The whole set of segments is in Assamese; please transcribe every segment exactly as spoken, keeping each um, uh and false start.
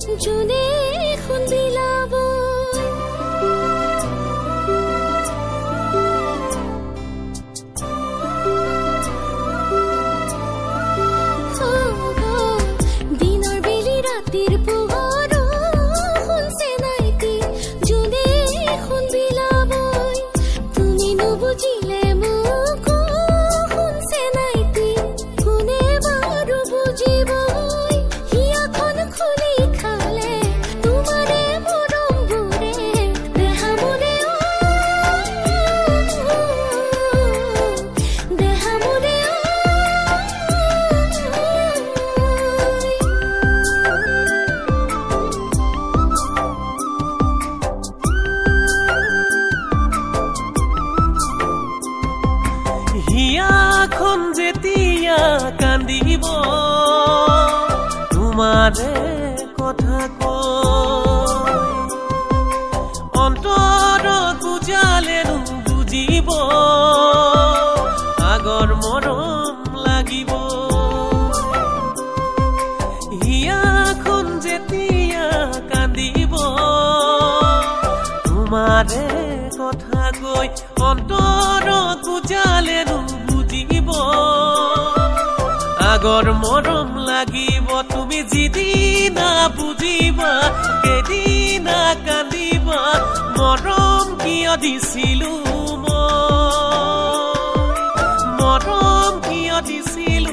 জোনে এখন বিলাব দিনৰ বেলি ৰাতিৰ পোহৰ শুনছে নাইতি জোনে এখন বিলাব তুমি নুবুজিলে মোক শুনছে নাইতি কোনে বাৰু বুজিব হিয়াখন খুলি খালে তোমাৰে মৰম বুৰে দেহা মোৰে দেহা মোৰে হিয়াখন যেতিয়া কান্দিব তোমাৰে কথা কয় অন্তৰত বুজালে বুজিব আগৰ মৰম লাগিব হিয়াখন যেতিয়া কান্দিব তোমাৰে কথা কৈ অন্তৰত বুজালে বুজিব আগৰ মৰম লাগিব তুমি যিদিনা বুজিবা সেইদিনা কান্দিবা মৰম কিয় দিছিলো মই মৰম কিয় দিছিলো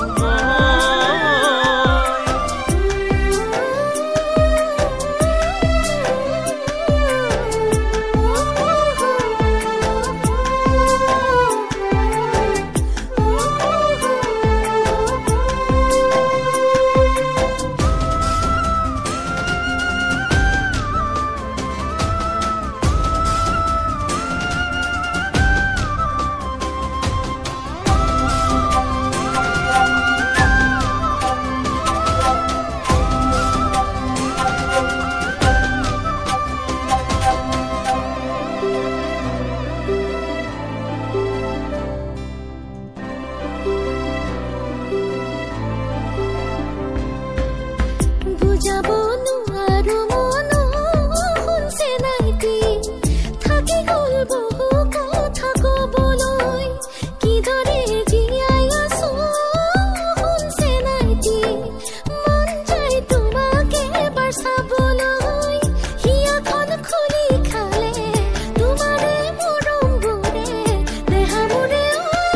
বুজাব নোৱাৰো মন শুনছে নাইতি থাকি গ'ল বহু কথা ক'বলৈ কিদৰে জীয়াই আছো শুনছে নাইতি মন যায় তোমাকে এবাৰ চাবলৈ হিয়াখন খুলি খালে তোমাৰে মৰম বুৰে দেহা মোৰে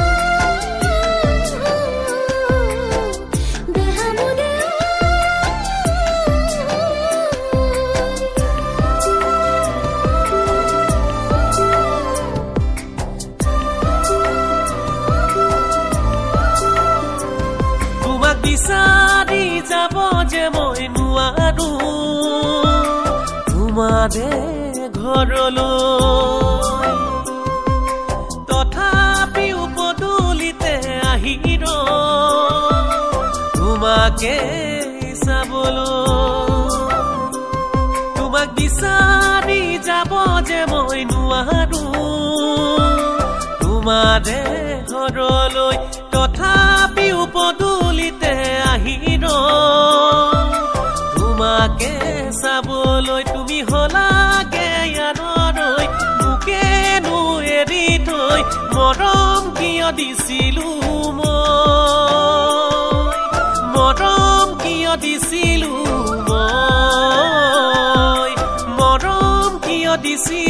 দেহা মোৰে তোমাক বিচাৰি যাব যে মই নোৱাৰো তোমাৰে ঘৰলৈ তথাপিও পদূলিতে আহি তোমাকে চাবলৈ তোমাক বিচাৰি যাব যে মই নোৱাৰো তোমাৰে ঘৰলৈ তথাপিও পদূলিতে আহি তোমাকে চাবলৈ তুমি হলাগে ইয়ালৈ মোকেনো এৰি থৈ মৰম কিয় দিছিলো মই মৰম কিয় দিছিলো মই মৰম কিয় দিছিলো